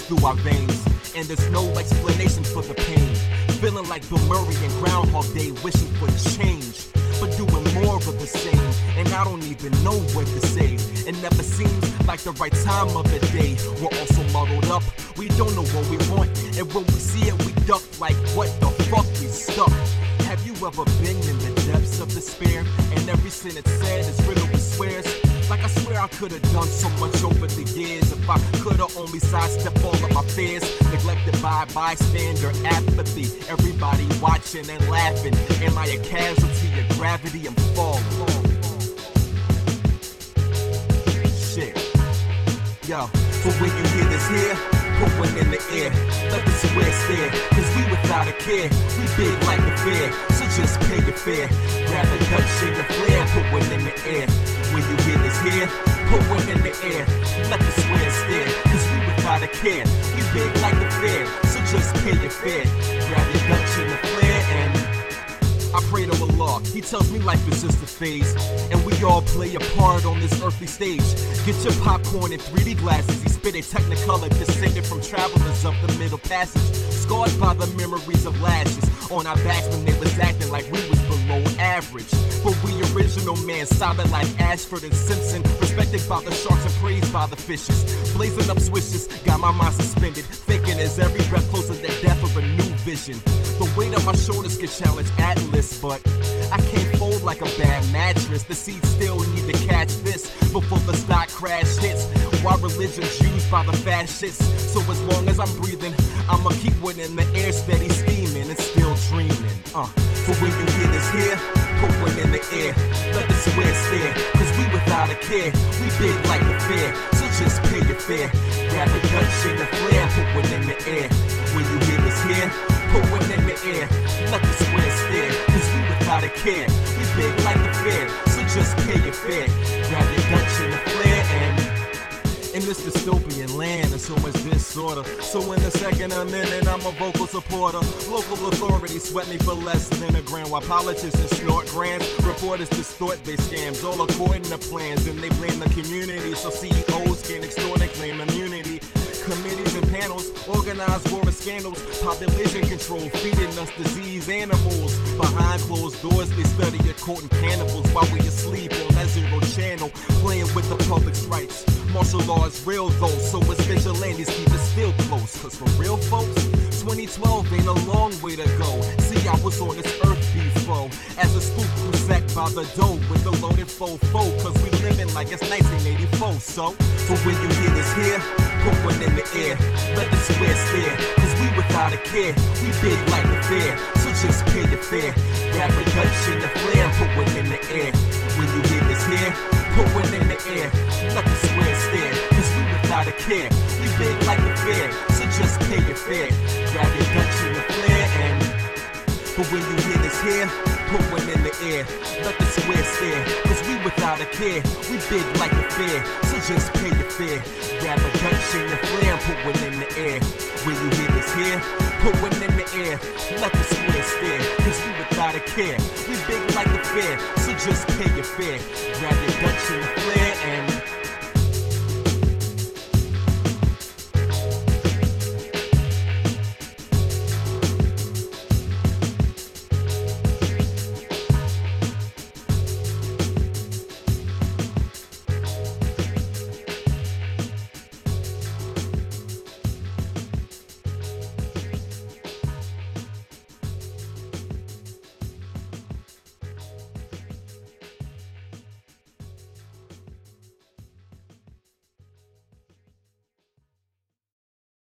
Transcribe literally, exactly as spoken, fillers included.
through our veins, and there's no explanation for the pain. Feeling like Bill Murray and Groundhog Day, wishing for change, but doing more of the same. And I don't even know what to say. It never seems like the right time of the day. We're all so muddled up, we don't know what we want, and when we see it, we duck like, what the fuck, we stuck. Have you ever been in the depths of despair, and every sin it's said is riddled with swears? Like I swear I could've done so much over the years if I could've only sidestepped all of my fears. Neglected by bystander apathy, everybody watching and laughing. Am I a casualty of gravity? I'm falling. Shit. Yo, so when you hear this here, put one in the air, let the square stare, cause we without a care, we big like a fair, so just pay your fare. Grab a Dutch, shake a flare, put one in the air. When you hear this here, put one in the air, let the square stare, cause we without a care, we big like a fair, so just pay your fare. Grab your Dutch and the flare and I pray to Allah, He tells me life is just a phase, and we all play a part on this earthly stage. Get your popcorn and three D glasses, He spit a technicolor descended from travelers of the middle passage, scarred by the memories of lashes on our backs when they was acting like we was below average. But we original man, solid like Ashford and Simpson, respected by the sharks and praised by the fishes. Blazing up swishes, got my mind suspended, thinking as every breath closer to death of a new vision. The weight on my shoulders could challenge Atlas, but I can't fold like a bad mattress. The seeds still need to catch this before the stock crash hits. Why religion's used by the fascists? So as long as I'm breathing, I'ma keep one in the air, steady steaming and still dreaming. Uh, so when you hear this here, put one in the air, let the square stare, cause we without a care, we big like a fair, so just pay your fare. Grab a Dutch, shake a flare, put one in the air. When you hear this here, put one in the air, let the square stare, cause we without a care, we big like a fair, so just pay your fare. Grab your Dutch and the flare and in this dystopian land, there's so much disorder. So in the Second Amendment, I'm a vocal supporter. Local authorities sweat me for less than a grand, while politicians snort grants. Reporters distort their scams, all according to plans, and they blame the community, so C E Os can extort and claim immunity. Committees and panels organize war and scandals, population control, feeding us disease animals. Behind closed doors, they study your court and cannibals while we asleep on that zero channel, playing with the public's rights. Martial law is real though, so it's vigilantes keep it still close. Cause for real folks, twenty twelve ain't a long way to go. See, I was on this earth before, as a spook who sat by the door with a loaded fofo, cause we living like it's nineteen eighty-four. So, so when you hear this here, put one in the air, let the square stare, cause we without a care, we big like a fair, so just pay your fare. Grab a Dutch in the flare, put one in the air. When you hear this here, put one in the air, let the square stare, cause we without a care, we big like a fair, so just pay your fare. Grab your Dutch in the flare and but when you hear this here, put one in the air, let the square stare, cause we without a care, we big like a fair, so just pay your fare. Grab a Dutch in the flare and put one in the air. When you hear this here, put one in the air, let the square stare, cause we without a care, we big like a fair, so just pay your fare. Grab your Dutch in the flare and